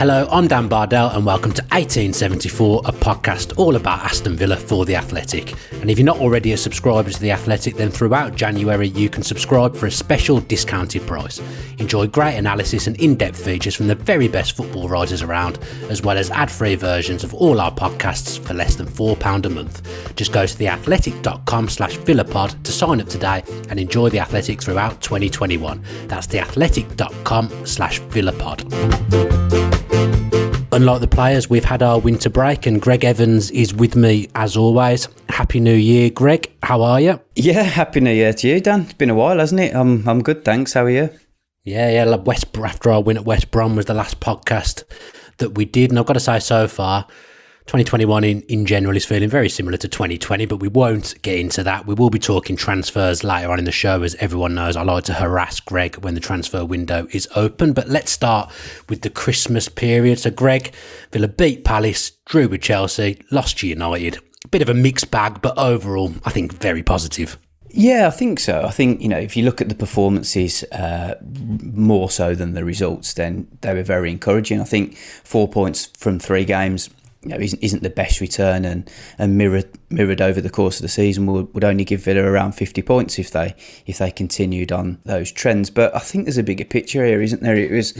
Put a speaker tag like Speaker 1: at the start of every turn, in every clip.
Speaker 1: Hello, I'm Dan Bardell and welcome to 1874, a podcast all about Aston Villa for The Athletic. And if you're not already a subscriber to The Athletic, then throughout January you can subscribe for a special discounted price. Enjoy great analysis and in-depth features from the very best football writers around, as well as ad-free versions of all our podcasts for less than £4 a month. Just go to theathletic.com/villapod to sign up today and enjoy The Athletic throughout 2021. That's theathletic.com/villapod. Unlike the players, we've had our winter break and Greg Evans is with me as always. Happy New Year, Greg. How are you?
Speaker 2: Yeah, Happy New Year to you, Dan. It's been a while, hasn't it? I'm good, thanks. How are you?
Speaker 1: Yeah. Like after our win at West Brom was the last podcast that we did. And I've got to say, so far, 2021 in general is feeling very similar to 2020, but we won't get into that. We will be talking transfers later on in the show. As everyone knows, I like to harass Greg when the transfer window is open. But let's start with the Christmas period. So Greg, Villa beat Palace, drew with Chelsea, lost to United. A bit of a mixed bag, but overall, I think very positive.
Speaker 2: Yeah, I think so. I think, if you look at the performances more so than the results, then they were very encouraging. I think 4 points from 3 games isn't the best return, and mirrored over the course of the season would only give Villa around 50 points if they continued on those trends. But I think there's a bigger picture here, isn't there? It was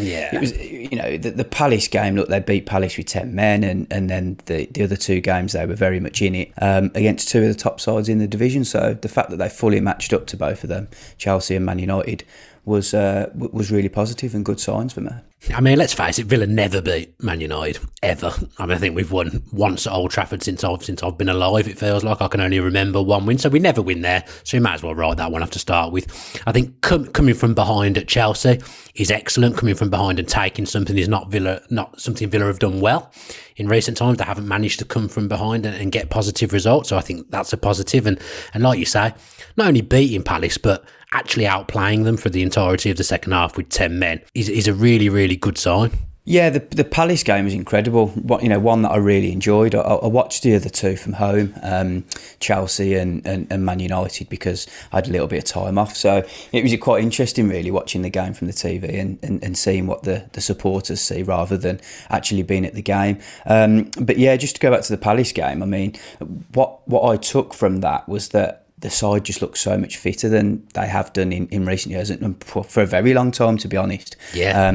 Speaker 2: the Palace game. Look, they beat Palace with 10 men, and then the other 2 games they were very much in it against 2 of the top sides in the division. So the fact that they fully matched up to both of them, Chelsea and Man United, was really positive and good signs for me.
Speaker 1: I mean, let's face it, Villa never beat Man United, ever. I mean, I think we've won once at Old Trafford since I've been alive, it feels like. I can only remember one win, so we never win there, so we might as well write that one off to start with. I think coming from behind at Chelsea is excellent. Coming from behind and taking something is not something Villa have done well. In recent times, they haven't managed to come from behind and get positive results, so I think that's a positive. And like you say, not only beating Palace, but actually outplaying them for the entirety of the second half with 10 men is a really, really good sign. Yeah,
Speaker 2: the Palace game was incredible. One that I really enjoyed. I watched the other 2 from home, Chelsea and Man United, because I had a little bit of time off. So it was quite interesting, really, watching the game from the TV and seeing what the supporters see rather than actually being at the game. But yeah, just to go back to the Palace game, I mean, what I took from that was that the side just looks so much fitter than they have done in recent years, and for a very long time, to be honest.
Speaker 1: Yeah.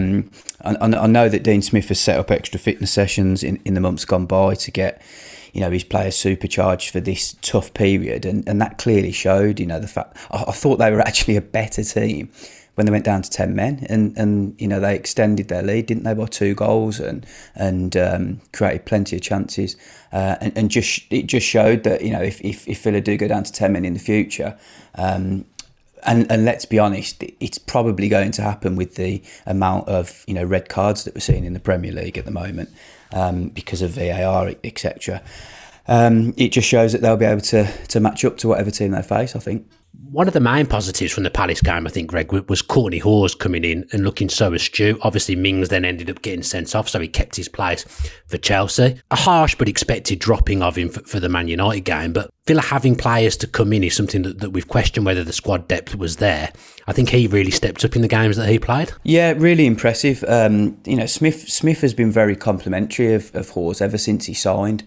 Speaker 2: I know that Dean Smith has set up extra fitness sessions in the months gone by to get his players supercharged for this tough period, and that clearly showed. The fact I thought they were actually a better team when they went down to 10 men, and they extended their lead, didn't they, by 2 goals and created plenty of chances, and it just showed that if Villa do go down to 10 men in the future, and let's be honest, it's probably going to happen with the amount of red cards that we're seeing in the Premier League at the moment, because of VAR, etc. It just shows that they'll be able to match up to whatever team they face, I think.
Speaker 1: One of the main positives from the Palace game, I think, Greg, was Courtney Hause coming in and looking so astute. Obviously, Mings then ended up getting sent off, so he kept his place for Chelsea. A harsh but expected dropping of him for the Man United game, but Villa having players to come in is something that we've questioned whether the squad depth was there. I think he really stepped up in the games that he played.
Speaker 2: Yeah, really impressive. Smith has been very complimentary of Hause ever since he signed.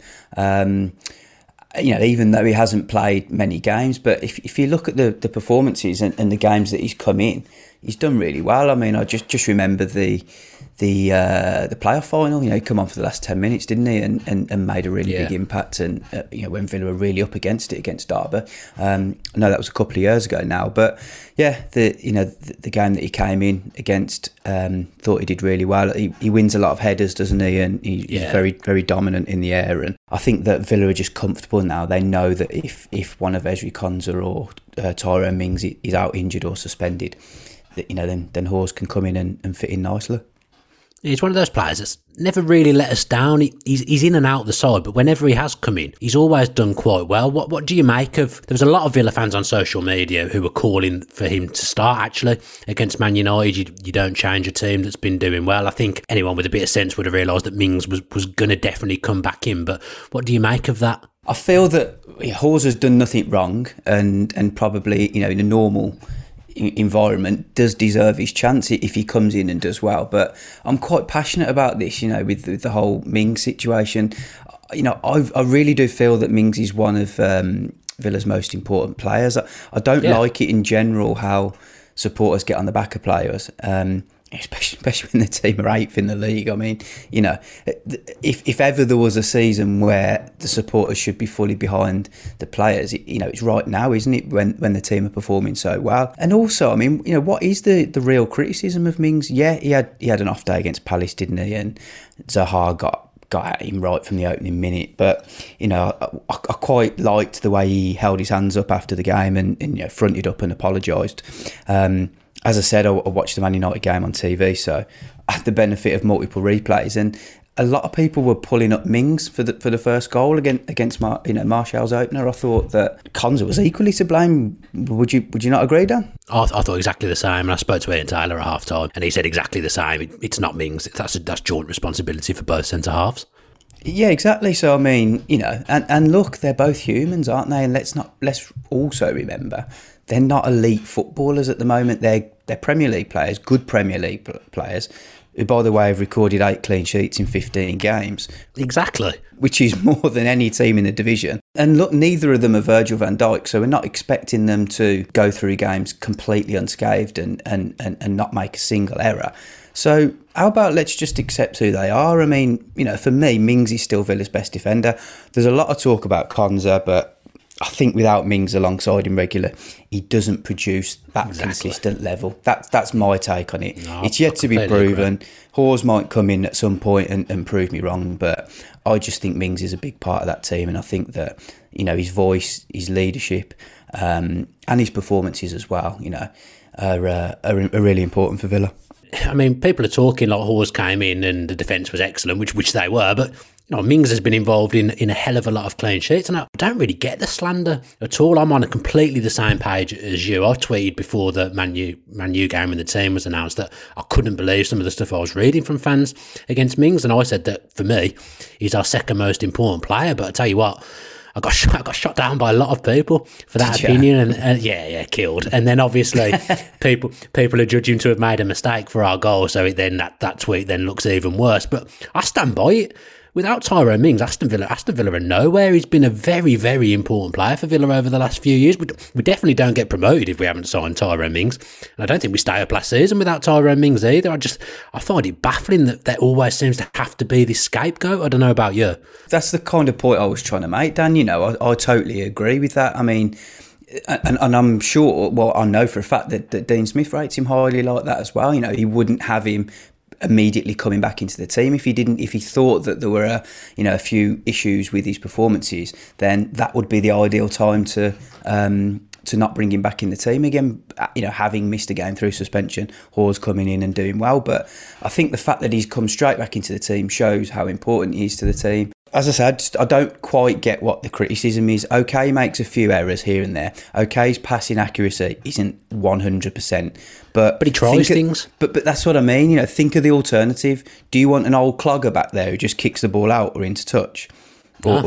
Speaker 2: Even though he hasn't played many games, but if you look at the performances and the games that he's come in, he's done really well. I mean, I just remember the playoff final. He come on for the last 10 minutes, didn't he? And made a really big impact. And when Villa were really up against it against Derby. I know that was a couple of years ago now, but yeah, the game that he came in against, thought he did really well. He wins a lot of headers, doesn't he? And he's very, very dominant in the air. And I think that Villa are just comfortable now. They know that if one of Ezri Konsa or Tyrone Mings is out injured or suspended, that then Hause can come in and fit in nicely.
Speaker 1: He's one of those players that's never really let us down. He's in and out of the side, but whenever he has come in, he's always done quite well. What do you make of... There was a lot of Villa fans on social media who were calling for him to start, actually, against Man United. You don't change a team that's been doing well. I think anyone with a bit of sense would have realised that Mings was going to definitely come back in, but what do you make of that?
Speaker 2: I feel that Hause has done nothing wrong, and probably, in a normal environment does deserve his chance if he comes in and does well. But I'm quite passionate about this, with the whole Mings situation. I really do feel that Mings is one of Villa's most important players. I don't like it in general how supporters get on the back of players. Especially when the team are 8th in the league. I mean, if ever there was a season where the supporters should be fully behind the players, it's right now, isn't it? When the team are performing so well. And also, I mean, what is the real criticism of Mings? Yeah, he had an off day against Palace, didn't he? And Zaha got at him right from the opening minute. But I quite liked the way he held his hands up after the game and fronted up and apologised. As I said, I watched the Man United game on TV, so I had the benefit of multiple replays, and a lot of people were pulling up Mings for the first goal against Martial's opener. I thought that Konsa was equally to blame. Would you not agree, Dan?
Speaker 1: I thought exactly the same, and I spoke to Ian Taylor at half time, and he said exactly the same. It's not Mings. That's joint responsibility for both centre halves.
Speaker 2: Yeah, exactly. So I mean, and look, they're both humans, aren't they? And let's also remember, they're not elite footballers at the moment. They're Premier League players, good Premier League players, who, by the way, have recorded 8 clean sheets in 15 games.
Speaker 1: Exactly. Which
Speaker 2: is more than any team in the division. And look, neither of them are Virgil van Dijk, so we're not expecting them to go through games completely unscathed and not make a single error. So how about let's just accept who they are? I mean, for me, Mings is still Villa's best defender. There's a lot of talk about Konsa, but I think without Mings alongside him regular, he doesn't produce that consistent level. That's my take on it. No, it's yet to be proven. Agree. Hawes might come in at some point and prove me wrong, but I just think Mings is a big part of that team, and I think that his voice, his leadership, and his performances as well, are really important for Villa.
Speaker 1: I mean, people are talking like Hawes came in and the defence was excellent, which they were, but Mings has been involved in a hell of a lot of clean sheets, and I don't really get the slander at all. I'm on completely the same page as you. I tweeted before the Man U game when the team was announced that I couldn't believe some of the stuff I was reading from fans against Mings, and I said that for me, he's our second most important player. But I tell you what, I got shot down by a lot of people for that opinion, and killed. And then obviously people are judging to have made a mistake for our goal, so then that tweet then looks even worse. But I stand by it. Without Tyrone Mings, Aston Villa are nowhere. He's been a very, very important player for Villa over the last few years. We definitely don't get promoted if we haven't signed Tyrone Mings. And I don't think we stay up last season without Tyrone Mings either. I find it baffling that there always seems to have to be this scapegoat. I don't know about you.
Speaker 2: That's the kind of point I was trying to make, Dan. I totally agree with that. I mean, and I'm sure, well, I know for a fact that Dean Smith rates him highly like that as well. He wouldn't have him immediately coming back into the team if he thought that there were a few issues with his performances. Then that would be the ideal time to not bring him back in the team again, having missed a game through suspension, Hawes coming in and doing well. But I think the fact that he's come straight back into the team shows how important he is to the team. As I said, I don't quite get what the criticism is. OK, he makes a few errors here and there. OK, his passing accuracy isn't 100%. But
Speaker 1: he tries things.
Speaker 2: But that's what I mean. Think of the alternative. Do you want an old clogger back there who just kicks the ball out or into touch? Or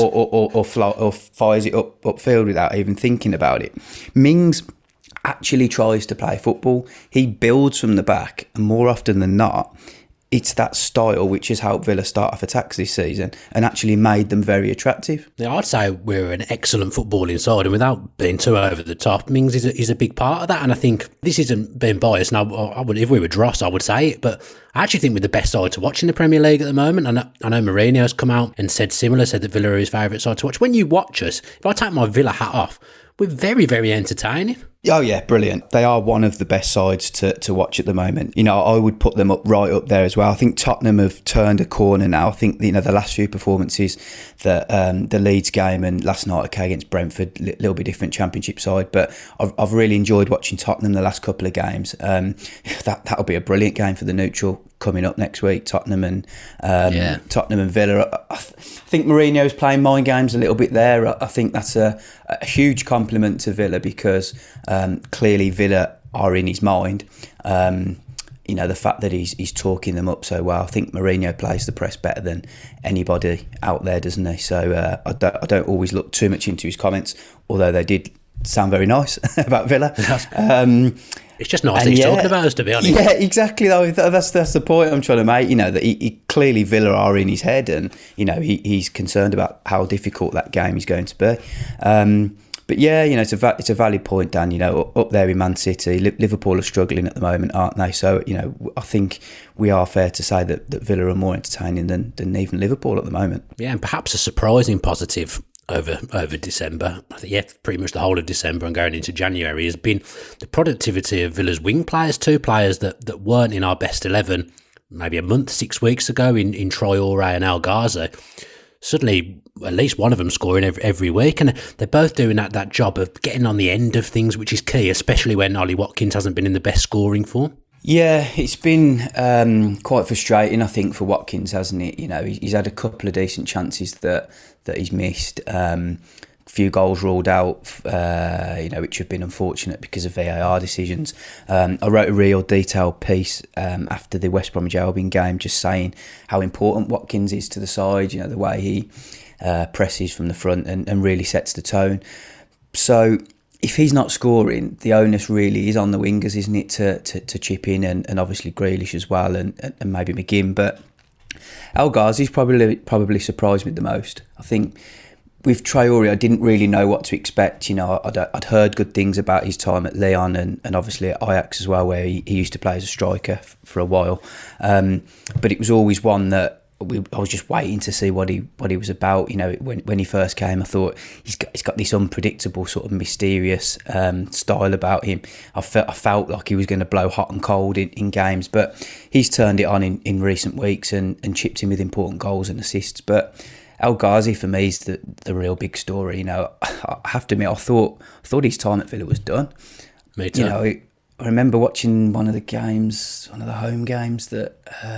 Speaker 2: fires it upfield without even thinking about it? Mings actually tries to play football. He builds from the back, and more often than not, it's that style which has helped Villa start off attacks this season and actually made them very attractive.
Speaker 1: Yeah, I'd say we're an excellent footballing side, and without being too over the top, Mings is a big part of that. And I think this isn't being biased. And I would, if we were Dross, I would say it, but I actually think we're the best side to watch in the Premier League at the moment. And I know Mourinho's come out and said that Villa are his favourite side to watch. When you watch us, if I take my Villa hat off, we're very, very entertaining.
Speaker 2: Oh yeah, brilliant. They are one of the best sides to watch at the moment. I would put them right up there as well. I think Tottenham have turned a corner now. I think the last few performances, the Leeds game and last night against Brentford, a little bit different Championship side, but I've really enjoyed watching Tottenham the last couple of games. That'll be a brilliant game for the neutral coming up next week. Tottenham and Villa. I think Mourinho's playing mind games a little bit there. I think that's a huge compliment to Villa because clearly Villa are in his mind. The fact that he's talking them up so well. I think Mourinho plays the press better than anybody out there, doesn't he? So I don't always look too much into his comments, although they did sound very nice about Villa.
Speaker 1: It's just nice that he's talking about us, to be honest.
Speaker 2: Yeah, exactly. That's the point I'm trying to make. That he clearly Villa are in his head, and he's concerned about how difficult that game is going to be. But yeah, it's a valid point, Dan. Up there in Man City, Liverpool are struggling at the moment, aren't they? So I think we are fair to say that Villa are more entertaining than even Liverpool at the moment.
Speaker 1: Yeah, and perhaps a surprising positive over December, I think, pretty much the whole of December and going into January, has been the productivity of Villa's wing players. Two players that weren't in our best 11 maybe a month, 6 weeks ago in Traoré and El Ghazi. Suddenly, at least one of them scoring every week, and they're both doing that job of getting on the end of things, which is key, especially when Ollie Watkins hasn't been in the best scoring form.
Speaker 2: Yeah, it's been quite frustrating, I think, for Watkins, hasn't it? He's had a couple of decent chances that he's missed. A few goals ruled out, which have been unfortunate because of VAR decisions. I wrote a real detailed piece after the West Bromwich Albion game, just saying how important Watkins is to the side. The way he presses from the front and really sets the tone. So if he's not scoring, the onus really is on the wingers, isn't it, to chip in, and obviously Grealish as well, and maybe McGinn. But El Ghazi's probably surprised me the most. I think with Traoré, I didn't really know what to expect. I'd heard good things about his time at Lyon and obviously at Ajax as well, where he used to play as a striker for a while. But it was always one that I was just waiting to see what he was about. When he first came, I thought he's got this unpredictable sort of mysterious style about him. I felt like he was going to blow hot and cold in games, but he's turned it on in recent weeks and chipped in with important goals and assists. But El Ghazi for me is the real big story. I have to admit, I thought his time at Villa was done.
Speaker 1: Me too.
Speaker 2: I remember watching one of the home games that.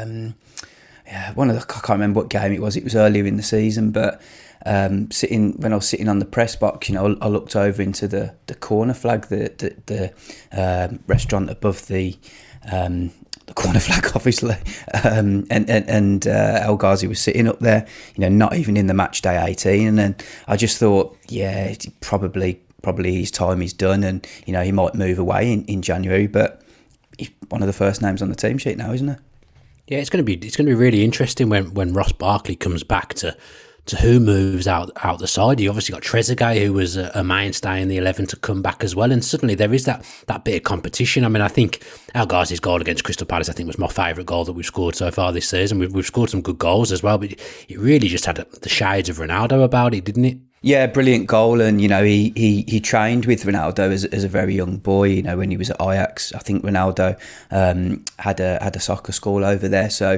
Speaker 2: I can't remember what game it was. It was earlier in the season, but when I was sitting on the press box, I looked over into the corner flag, the restaurant above the corner flag, obviously, and El Ghazi was sitting up there, not even in the match day 18, and then I just thought, yeah, probably his time is done, and he might move away in January, but he's one of the first names on the team sheet now, isn't he?
Speaker 1: Yeah, it's going to be really interesting when Ross Barkley comes back to who moves out the side. You obviously got Trezeguet, who was a mainstay in the 11, to come back as well, and suddenly there is that bit of competition. I mean, I think El Ghazi's goal against Crystal Palace, I think, was my favourite goal that we've scored so far this season. We've scored some good goals as well, but it really just had the shades of Ronaldo about it, didn't it?
Speaker 2: Yeah, brilliant goal, and he trained with Ronaldo as a very young boy. When he was at Ajax, I think Ronaldo had a soccer school over there. So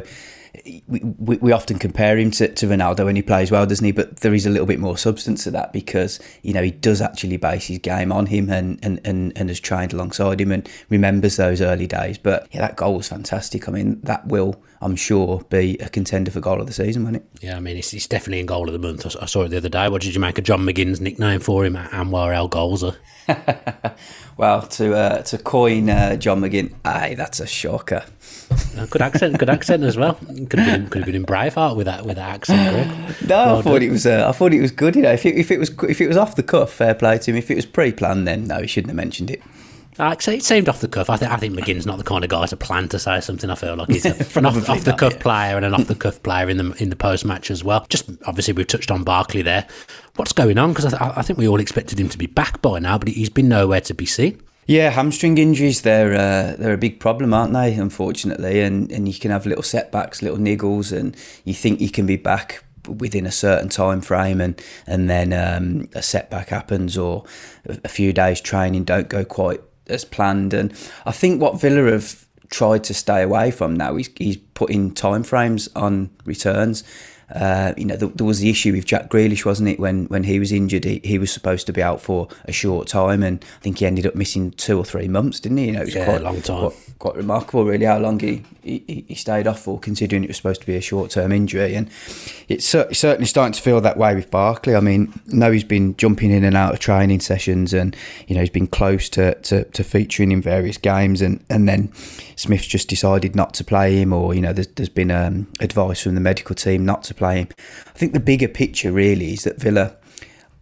Speaker 2: we often compare him to Ronaldo when he plays well, doesn't he? But there is a little bit more substance to that because he does actually base his game on him and has trained alongside him and remembers those early days. But yeah, that goal was fantastic. I mean, that will, I'm sure, be a contender for goal of the season, won't it?
Speaker 1: Yeah, I mean, it's definitely in goal of the month. I saw it the other day. What did you make of John McGinn's nickname for him, Anwar El Ghazi?
Speaker 2: Well, to coin John McGinn, that's a shocker.
Speaker 1: Good accent as well. Could have been in Braveheart with that accent, Greg.
Speaker 2: No, well, I thought it was good. If it was off the cuff, fair play to him. If it was pre-planned, then no, he shouldn't have mentioned it.
Speaker 1: It seemed off the cuff. I think McGinn's not the kind of guy to plan to say something. I feel like he's an off the cuff player and an off the cuff player in the post match as well. Just obviously we've touched on Barkley there. What's going on? Because I think we all expected him to be back by now, but he's been nowhere to be seen.
Speaker 2: Yeah, hamstring injuries, they're a big problem, aren't they, unfortunately? And you can have little setbacks, little niggles, and you think you can be back within a certain time frame, and then a setback happens, or a few days training don't go quite as planned. And I think what Villa have tried to stay away from now is he's putting time frames on returns. There was the issue with Jack Grealish, wasn't it? When he was injured, he was supposed to be out for a short time, and I think he ended up missing 2 or 3 months, didn't he? It was quite a long time. Quite remarkable, really, how long he stayed off for, considering it was supposed to be a short-term injury. And it's certainly starting to feel that way with Barkley. I mean, I know he's been jumping in and out of training sessions, and he's been close to featuring in various games, and then Smith's just decided not to play him, or there's been advice from the medical team not to play him. I think the bigger picture really is that Villa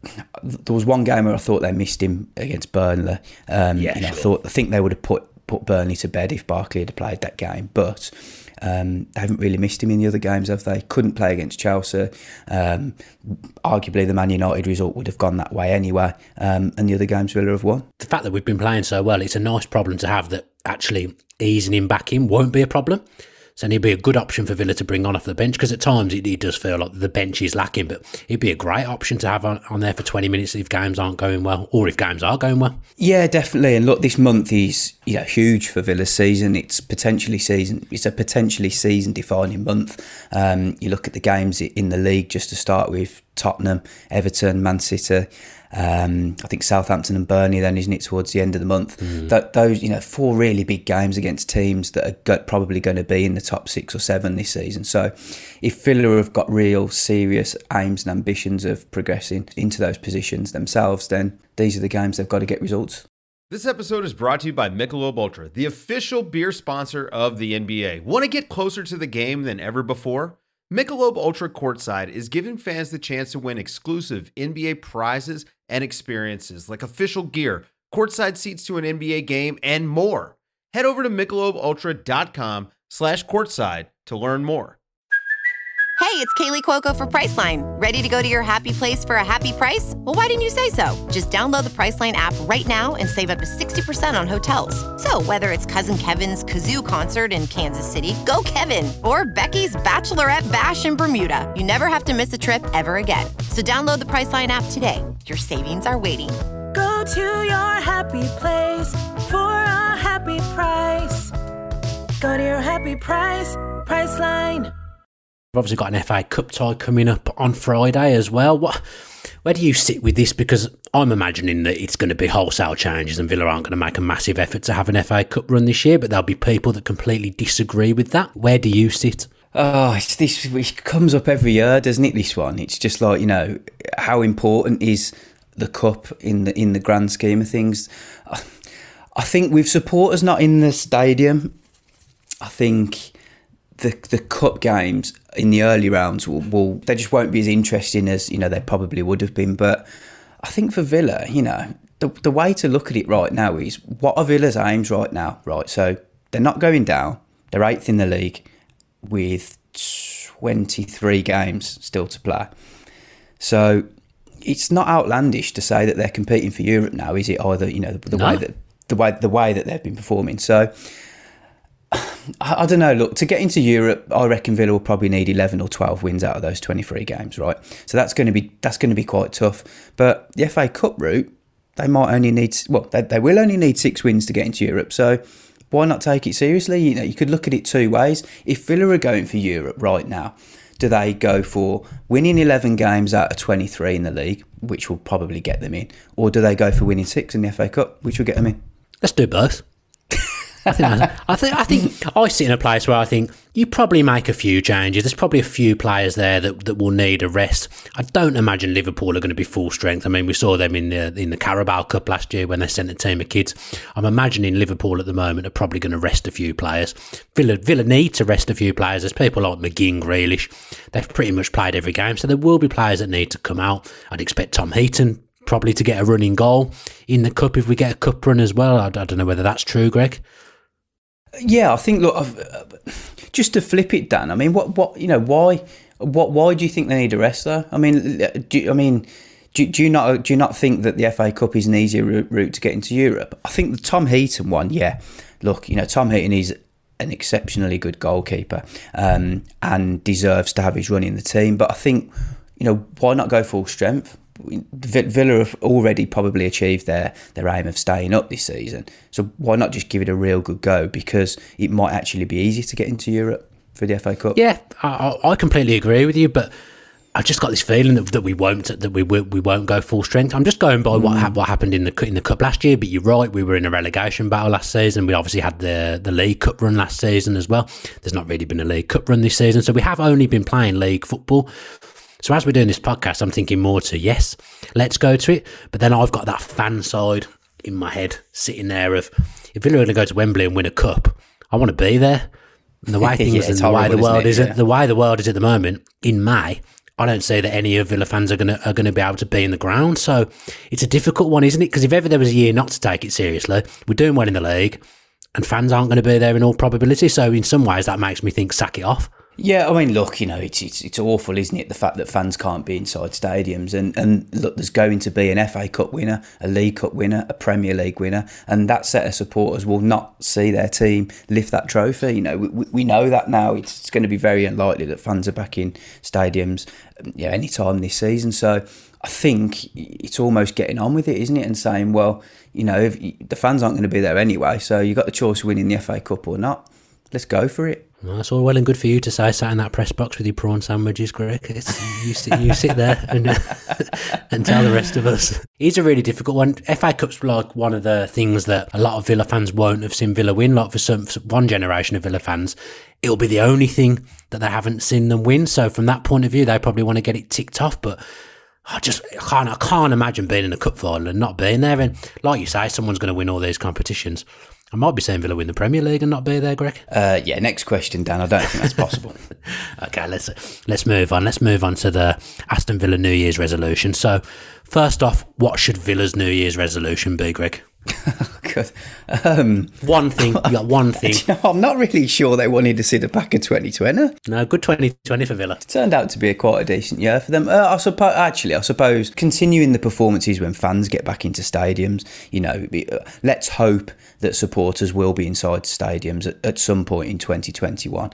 Speaker 2: there was one game where I thought they missed him against Burnley.
Speaker 1: Sure.
Speaker 2: I think they would have put Burnley to bed if Barkley had played that game, but they haven't really missed him in the other games, have they? Couldn't play against Chelsea. Arguably, the Man United result would have gone that way anyway, and the other games Villa have won.
Speaker 1: The fact that we've been playing so well, it's a nice problem to have, that actually easing him back in won't be a problem. So he'd be a good option for Villa to bring on off the bench, because at times it does feel like the bench is lacking, but it'd be a great option to have on there for 20 minutes if games aren't going well, or if games are going well.
Speaker 2: Yeah, definitely. And look, this month is huge for Villa's season. It's a potentially season-defining month. You look at the games in the league just to start with: Tottenham, Everton, Man City. I think Southampton and Burnley then, isn't it, towards the end of the month. Those 4 really big games against teams that are probably going to be in the top 6 or 7 this season. So if Villa have got real serious aims and ambitions of progressing into those positions themselves, then these are the games they've got to get results.
Speaker 3: This episode is brought to you by Michelob Ultra, the official beer sponsor of the NBA. Want to get closer to the game than ever before? Michelob Ultra Courtside is giving fans the chance to win exclusive NBA prizes and experiences like official gear, courtside seats to an NBA game, and more. Head over to MichelobUltra.com/courtside to learn more.
Speaker 4: Hey, it's Kaylee Cuoco for Priceline. Ready to go to your happy place for a happy price? Well, why didn't you say so? Just download the Priceline app right now and save up to 60% on hotels. So whether it's Cousin Kevin's Kazoo Concert in Kansas City, go Kevin, or Becky's Bachelorette Bash in Bermuda, you never have to miss a trip ever again. So download the Priceline app today. Your savings are waiting.
Speaker 5: Go to your happy place for a happy price. Go to your happy price, Priceline.
Speaker 1: We've obviously got an FA Cup tie coming up on Friday as well. Where do you sit with this? Because I'm imagining that it's going to be wholesale changes and Villa aren't going to make a massive effort to have an FA Cup run this year, but there'll be people that completely disagree with that. Where do you sit?
Speaker 2: Oh, it comes up every year, doesn't it, this one? It's just like, how important is the Cup in the grand scheme of things? I think with supporters not in the stadium, I think the Cup games in the early rounds they just won't be as interesting as they probably would have been. But I think for Villa, the way to look at it right now is, what are Villa's aims right now? Right, so they're not going down. They're 8th in the league with 23 games still to play. So it's not outlandish to say that they're competing for Europe now, is it? Either the way that they've been performing. So I don't know. Look, to get into Europe, I reckon Villa will probably need 11 or 12 wins out of those 23 games, right? So that's going to be quite tough. But the FA Cup route, they might only need, they will only need 6 wins to get into Europe. So why not take it seriously? You could look at it 2 ways. If Villa are going for Europe right now, do they go for winning 11 games out of 23 in the league, which will probably get them in, or do they go for winning 6 in the FA Cup, which will get them in?
Speaker 1: Let's do both. I think I sit in a place where I think you probably make a few changes. There's probably a few players there that will need a rest. I don't imagine Liverpool are going to be full strength. I mean, we saw them in the Carabao Cup last year when they sent a team of kids. I'm imagining Liverpool at the moment are probably going to rest a few players. Villa need to rest a few players. There's people like McGinn, Grealish. They've pretty much played every game, so there will be players that need to come out. I'd expect Tom Heaton probably to get a running goal in the Cup if we get a Cup run as well. I don't know whether that's true, Greg.
Speaker 2: Yeah, I think, look, just to flip it, Dan, I mean, why do you think they need a rest though? I mean, do you not think that the FA Cup is an easier route to get into Europe? I think the Tom Heaton one, yeah. Look, Tom Heaton is an exceptionally good goalkeeper and deserves to have his run in the team. But I think, why not go full strength? Villa have already probably achieved their aim of staying up this season, so why not just give it a real good go, because it might actually be easy to get into Europe for the FA Cup. Yeah,
Speaker 1: I completely agree with you, but I just got this feeling that we won't go full strength. I'm just going by what happened in the Cup last year. But you're right, we were in a relegation battle last season. We obviously had the League Cup run last season as well. There's not really been a League Cup run this season, so we have only been playing league football. So as we're doing this podcast, I'm thinking more to, yes, let's go to it. But then I've got that fan side in my head sitting there of, if Villa are going to go to Wembley and win a cup, I want to be there. And the way things and the way the world is at the moment, in May, I don't see that any of Villa fans are gonna be able to be in the ground. So it's a difficult one, isn't it? Because if ever there was a year not to take it seriously, we're doing well in the league, and fans aren't going to be there in all probability. So in some ways, that makes me think sack it off.
Speaker 2: Yeah, I mean, look, it's awful, isn't it? The fact that fans can't be inside stadiums, and look, there's going to be an FA Cup winner, a League Cup winner, a Premier League winner, and that set of supporters will not see their team lift that trophy. We know that now. It's going to be very unlikely that fans are back in stadiums, any time this season. So I think it's almost getting on with it, isn't it? And saying, well, if the fans aren't going to be there anyway, so you've got the choice of winning the FA Cup or not. Let's go for it.
Speaker 1: Well, that's all well and good for you to say, sat in that press box with your prawn sandwiches, Greg. You sit there and tell the rest of us. It's a really difficult one. FA Cup's like one of the things that a lot of Villa fans won't have seen Villa win. Like for one generation of Villa fans, it'll be the only thing that they haven't seen them win. So from that point of view, they probably want to get it ticked off. But I can't imagine being in a cup final and not being there. And like you say, someone's going to win all these competitions. I might be saying Villa win the Premier League and not be there, Greg.
Speaker 2: Next question, Dan. I don't think that's possible.
Speaker 1: Okay, let's move on. Let's move on to the Aston Villa New Year's resolution. So, first off, what should Villa's New Year's resolution be, Greg?
Speaker 2: Good.
Speaker 1: One thing. You got one thing.
Speaker 2: I'm not really sure they wanted to see the back of 2020.
Speaker 1: No, good 2020 for Villa.
Speaker 2: It turned out to be quite a decent year for them. I suppose continuing the performances when fans get back into stadiums. Let's hope that supporters will be inside stadiums at some point in 2021.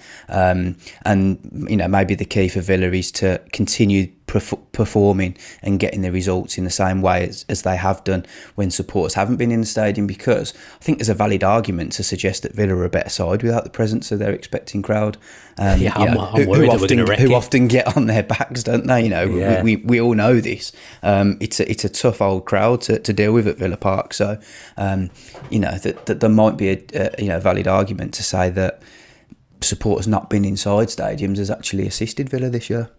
Speaker 2: Maybe the key for Villa is to continue performing and getting the results in the same way as they have done when supporters haven't been in the stadium, because I think there's a valid argument to suggest that Villa are a better side without the presence of their expecting crowd.
Speaker 1: I'm worried that we're going to wreck it.
Speaker 2: Who often get on their backs, don't they? We all know this. It's a tough old crowd to deal with at Villa Park. So, that there might be a valid argument to say that supporters not being inside stadiums has actually assisted Villa this year.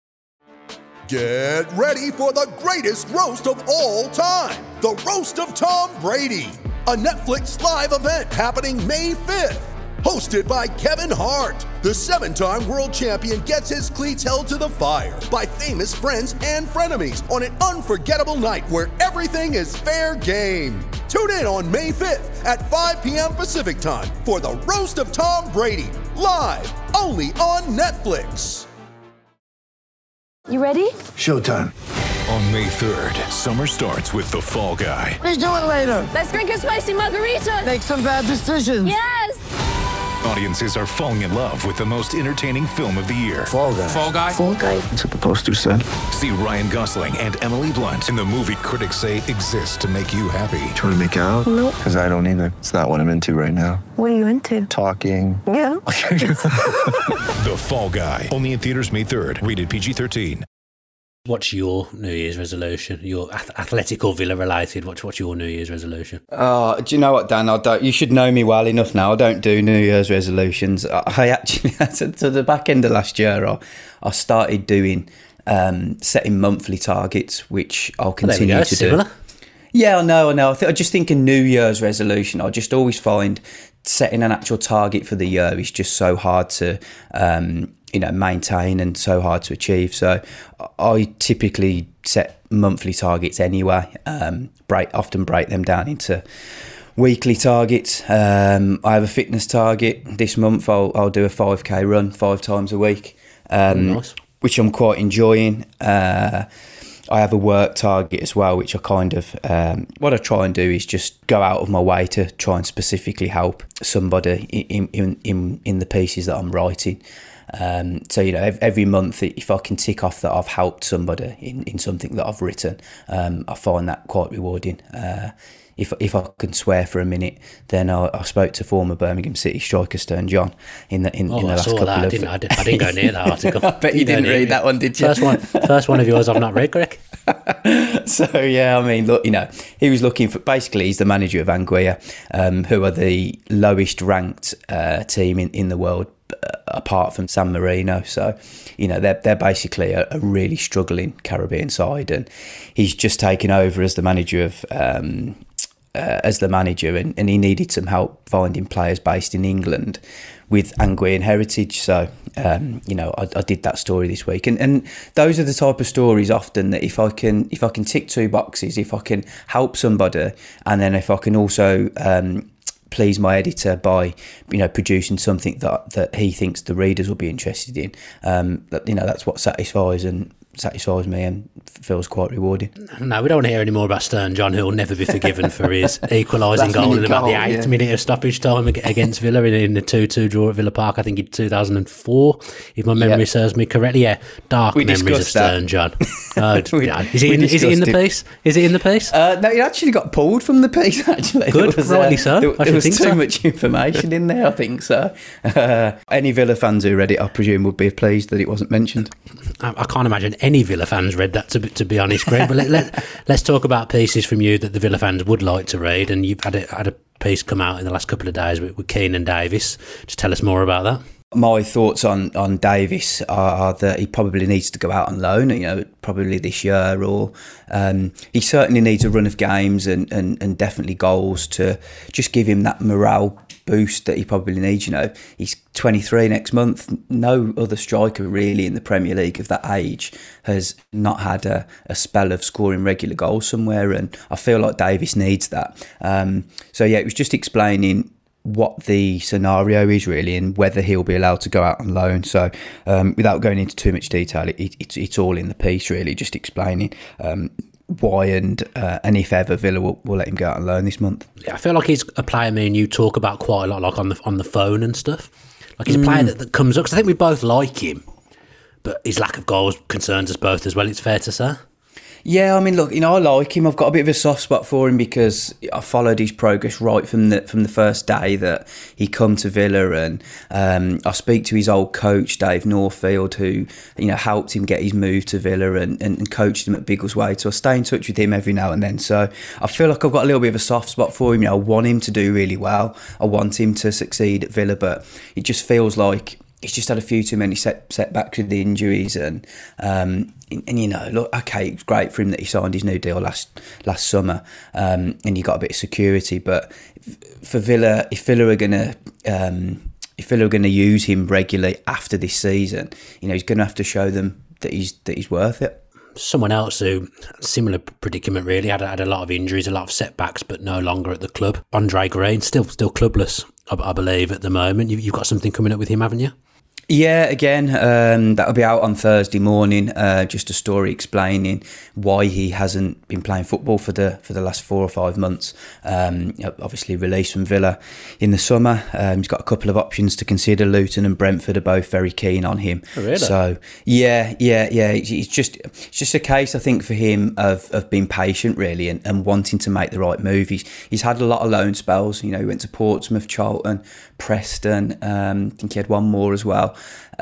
Speaker 6: Get ready for the greatest roast of all time, the Roast of Tom Brady, a Netflix live event happening May 5th. Hosted by Kevin Hart, the 7-time world champion gets his cleats held to the fire by famous friends and frenemies on an unforgettable night where everything is fair game. Tune in on May 5th at 5 p.m. Pacific time for the Roast of Tom Brady, live only on Netflix.
Speaker 7: You ready?
Speaker 8: Showtime.
Speaker 9: On May 3rd, summer starts with The Fall Guy.
Speaker 8: Let's do it later.
Speaker 7: Let's drink a spicy margarita.
Speaker 8: Make some bad decisions.
Speaker 7: Yes!
Speaker 9: Audiences are falling in love with the most entertaining film of the year.
Speaker 8: Fall Guy.
Speaker 9: Fall Guy?
Speaker 7: Fall Guy.
Speaker 8: That's what the poster said.
Speaker 9: See Ryan Gosling and Emily Blunt in the movie critics say exists to make you happy.
Speaker 8: Trying to make it out?
Speaker 7: Nope.
Speaker 8: Because I don't either. It's not what I'm into right now.
Speaker 7: What are you into?
Speaker 8: Talking.
Speaker 7: Yeah.
Speaker 9: The Fall Guy. Only in theaters May 3rd. Rated PG-13.
Speaker 1: What's your New Year's resolution? Your athletic or Villa related? What's your New Year's resolution?
Speaker 2: Do you know what, Dan? You should know me well enough now. I don't do New Year's resolutions. I actually, to the back end of last year, I started doing setting monthly targets, which I'll continue to
Speaker 1: similar.
Speaker 2: do. Yeah, I know. I just think a New Year's resolution, I just always find setting an actual target for the year is just so hard to maintain and so hard to achieve. So I typically set monthly targets anyway, often break them down into weekly targets. I have a fitness target this month. I'll do a 5k run 5 times a week,
Speaker 1: nice.
Speaker 2: Which I'm quite enjoying. I have a work target as well, which I kind of, what I try and do is just go out of my way to try and specifically help somebody in the pieces that I'm writing. So every month, if I can tick off that I've helped somebody in something that I've written, I find that quite rewarding. If I can swear for a minute, then I spoke to former Birmingham City striker Stern John in the last couple of.
Speaker 1: I didn't go near that article.
Speaker 2: I bet you didn't read that one, did you?
Speaker 1: First one of yours I've not read, Greg.
Speaker 2: So yeah, I mean, look, he was looking for. Basically, he's the manager of Anguilla, who are the lowest ranked team in the world, apart from San Marino. So, they're basically a really struggling Caribbean side, and he's just taken over as the manager of as the manager, and he needed some help finding players based in England with Anguillan heritage. So, I did that story this week, and those are the type of stories often that if I can tick two boxes, if I can help somebody, and then if I can also please my editor by producing something that he thinks the readers will be interested in, that's what satisfies me and feels quite rewarding.
Speaker 1: No, we don't want to hear any more about Stern John, who will never be forgiven for his equalising goal in about the 8th minute of stoppage time against Villa in the 2-2 draw at Villa Park, I think in 2004, if my memory serves me correctly. Yeah, dark memories of Stern John. Is he in the piece? Is it in the piece?
Speaker 2: No, it actually got pulled from the piece, actually.
Speaker 1: Good, rightly so.
Speaker 2: There was too much information in there, I think so. Any Villa fans who read it, I presume, would be pleased that it wasn't mentioned.
Speaker 1: I can't imagine any Villa fans read that, to be honest, Greg. But let's talk about pieces from you that the Villa fans would like to read. And you've had a piece come out in the last couple of days with Keenan Davis. Just tell us more about that.
Speaker 2: My thoughts on Davis are that he probably needs to go out on loan, probably this year, or he certainly needs a run of games and definitely goals to just give him that morale boost that he probably needs. He's 23 next month. No other striker really in the Premier League of that age has not had a spell of scoring regular goals somewhere, and I feel like Davis needs that. It was just explaining what the scenario is really and whether he'll be allowed to go out on loan. So without going into too much detail, it's all in the piece really, just explaining why and if ever Villa will let him go out on loan this month.
Speaker 1: Yeah, I feel like he's a player me and you talk about quite a lot, like on the phone and stuff. Like he's a player that comes up, because I think we both like him, but his lack of goals concerns us both as well, it's fair to say.
Speaker 2: Yeah, I mean, look, I like him. I've got a bit of a soft spot for him because I followed his progress right from the first day that he come to Villa, and I speak to his old coach Dave Northfield, who helped him get his move to Villa and coached him at Biggleswade. So I stay in touch with him every now and then. So I feel like I've got a little bit of a soft spot for him. I want him to do really well. I want him to succeed at Villa, but it just feels like he's just had a few too many setbacks with the injuries, and look, okay, it's great for him that he signed his new deal last summer, and he got a bit of security. But for Villa, if Villa are going to use him regularly after this season, he's going to have to show them that he's worth it.
Speaker 1: Someone else who, similar predicament really, had a lot of injuries, a lot of setbacks, but no longer at the club. Andre Green, still clubless, I believe, at the moment. You've got something coming up with him, haven't you?
Speaker 2: Yeah, again, that'll be out on Thursday morning. Just a story explaining why he hasn't been playing football for the last 4 or 5 months. Obviously released from Villa in the summer. He's got a couple of options to consider. Luton and Brentford are both very keen on him.
Speaker 1: Oh, really?
Speaker 2: So yeah. It's just a case, I think, for him of being patient really and wanting to make the right move. He's had a lot of loan spells. He went to Portsmouth, Charlton, Preston. I think he had one more as well.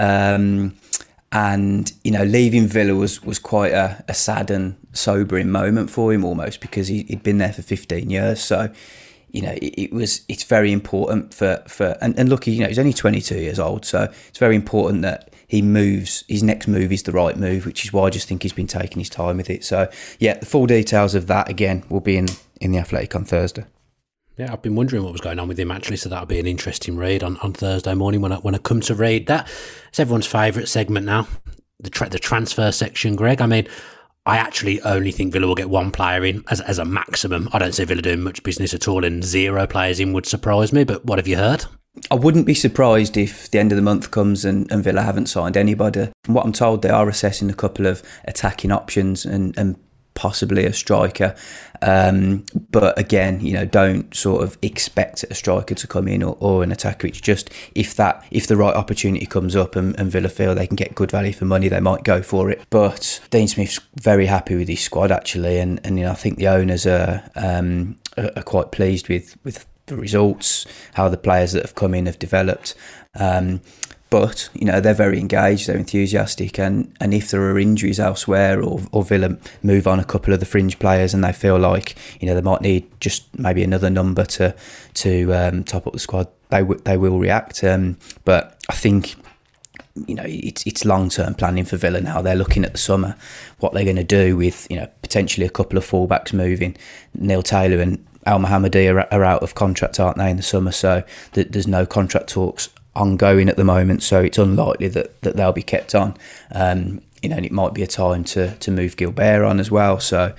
Speaker 2: And leaving Villa was quite a sad and sobering moment for him almost, because he'd been there for 15 years. So it's very important for and look, he's only 22 years old, so it's very important that he moves. His next move is the right move, which is why I just think he's been taking his time with it. So yeah, the full details of that again will be in the Athletic on Thursday.
Speaker 1: Yeah, I've been wondering what was going on with him actually, so that'll be an interesting read on Thursday morning when I come to read that. It's everyone's favourite segment now, the transfer section, Greg. I mean, I actually only think Villa will get one player in as a maximum. I don't see Villa doing much business at all, and 0 players in would surprise me, but what have you heard?
Speaker 2: I wouldn't be surprised if the end of the month comes and Villa haven't signed anybody. From what I'm told, they are assessing a couple of attacking options and possibly a striker. But again, don't sort of expect a striker to come in or an attacker. It's just if the right opportunity comes up and Villa feel they can get good value for money, they might go for it. But Dean Smith's very happy with his squad actually, and I think the owners are quite pleased with the results, how the players that have come in have developed. But, they're very engaged, they're enthusiastic, and if there are injuries elsewhere or Villa move on a couple of the fringe players and they feel like, they might need just maybe another number to top up the squad, they will react. But I think, it's long-term planning for Villa now. They're looking at the summer, what they're going to do with, potentially a couple of fullbacks moving. Neil Taylor and Al Mohammadi are out of contract, aren't they, in the summer? So there's no contract talks ongoing at the moment. So it's unlikely that they'll be kept on. And it might be a time to move Gilbert on as well. So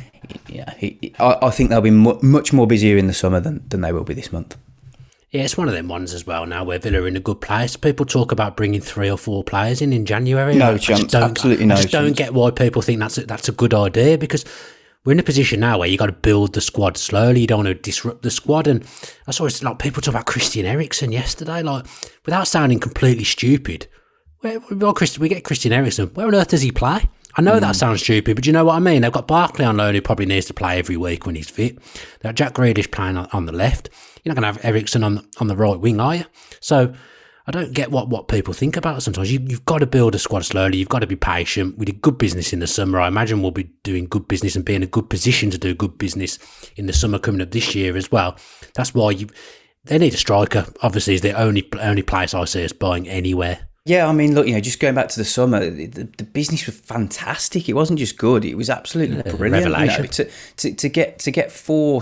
Speaker 2: I think they'll be much more busier in the summer than they will be this month.
Speaker 1: Yeah, it's one of them ones as well now where Villa are in a good place. People talk about bringing 3 or 4 players in January.
Speaker 2: No chance, absolutely no chance.
Speaker 1: I just don't get why people think that's a good idea, because we're in a position now where you got to build the squad slowly. You don't want to disrupt the squad. And I saw like people talk about Christian Eriksen yesterday, like without sounding completely stupid. We get Christian Eriksen. Where on earth does he play? I know that sounds stupid, but you know what I mean? They've got Barkley on loan, who probably needs to play every week when he's fit. They've got Jack Grealish playing on the left. You're not going to have Eriksen on the right wing, are you? So I don't get what people think about it sometimes. You've got to build a squad slowly. You've got to be patient. We did good business in the summer. I imagine we'll be doing good business and be in a good position to do good business in the summer coming up this year as well. That's why they need a striker. Obviously, is the only place I see us buying anywhere.
Speaker 2: Yeah, I mean, look, just going back to the summer, the business was fantastic. It wasn't just good; it was absolutely brilliant.
Speaker 1: Revelation.
Speaker 2: To get 4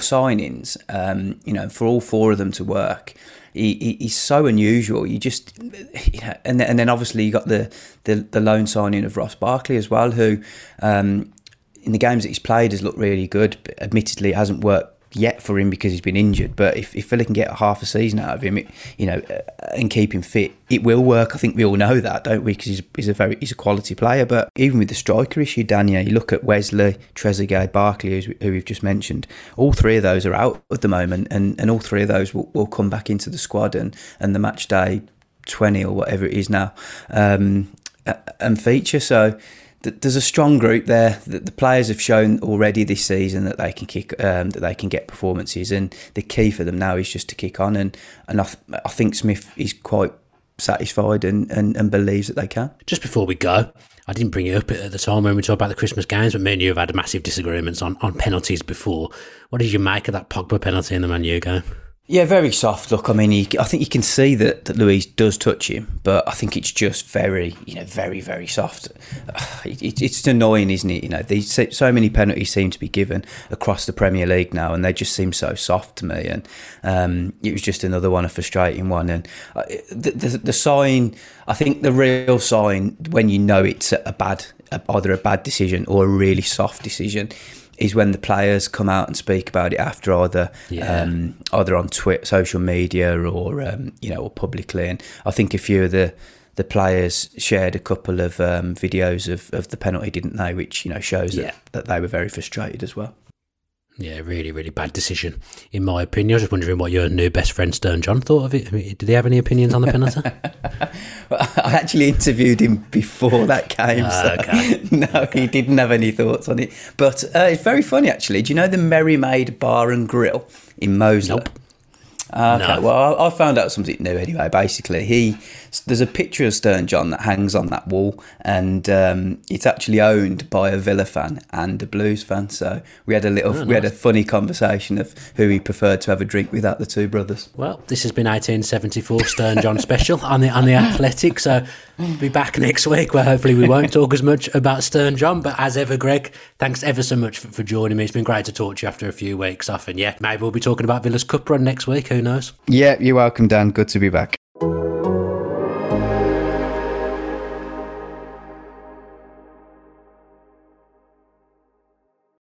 Speaker 2: signings, for all 4 of them to work, he's so unusual. You just, and then obviously you got the loan signing of Ross Barkley as well, who in the games that he's played has looked really good. But admittedly, it hasn't worked yet for him because he's been injured, but if Villa can get half a season out of him, and keep him fit, it will work. I think we all know that, don't we? Because he's a quality player. But even with the striker issue, Daniel, you look at Wesley, Trezeguet, Barkley, who we've just mentioned. All 3 of those are out at the moment, and all 3 of those will come back into the squad and the match day 20 or whatever it is now, and feature. So there's a strong group there. The players have shown already this season that they can that they can get performances, and the key for them now is just to kick on. And I think Smith is quite satisfied and believes that they can.
Speaker 1: Just before we go, I didn't bring it up at the time when we talked about the Christmas games, but me and you have had massive disagreements on penalties before. What did you make of that Pogba penalty in the Man U game?
Speaker 2: Yeah, very soft. Look, I mean, I think you can see that Luis does touch him, but I think it's just very, very, very soft. It's annoying, isn't it? So many penalties seem to be given across the Premier League now, and they just seem so soft to me. And it was just another one, a frustrating one. And the sign, I think the real sign when you know it's either a bad decision or a really soft decision, is when the players come out and speak about it after, either on Twitter, social media, or or publicly. And I think a few of the players shared a couple of videos of the penalty, didn't they? Which shows that they were very frustrated as well.
Speaker 1: Yeah, really, really bad decision, in my opinion. I was just wondering what your new best friend Stern John thought of it. I mean, did he have any opinions on the penalty?
Speaker 2: Well, I actually interviewed him before that game,
Speaker 1: okay.
Speaker 2: No, he didn't have any thoughts on it. But it's very funny, actually. Do you know the Merry Maid Bar and Grill in Moseley?
Speaker 1: Nope.
Speaker 2: Okay,
Speaker 1: No.
Speaker 2: well, I found out something new anyway. Basically, there's a picture of Stern John that hangs on that wall, and it's actually owned by a Villa fan and a Blues fan. So we had a funny conversation of who he preferred to have a drink with out the 2 brothers.
Speaker 1: Well, this has been 1874 Stern John special on the Athletic. So we'll be back next week where hopefully we won't talk as much about Stern John. But as ever, Greg, thanks ever so much for joining me. It's been great to talk to you after a few weeks off. And maybe we'll be talking about Villa's Cup run next week. Who knows?
Speaker 2: Yeah, you're welcome, Dan. Good to be back.